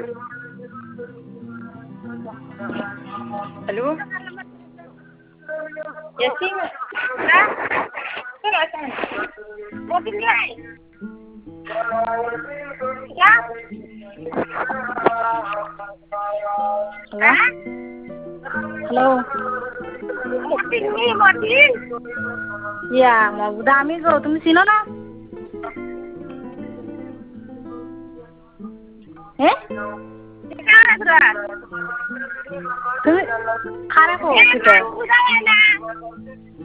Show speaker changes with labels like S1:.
S1: Halo? Yasin? Dah? Tengok sana. Mobil naik. Ya?
S2: Halo?
S1: Mobil ni, mobil.
S2: Ya, mau দামি গো তুমি চিনো না তুমি খারাপ হো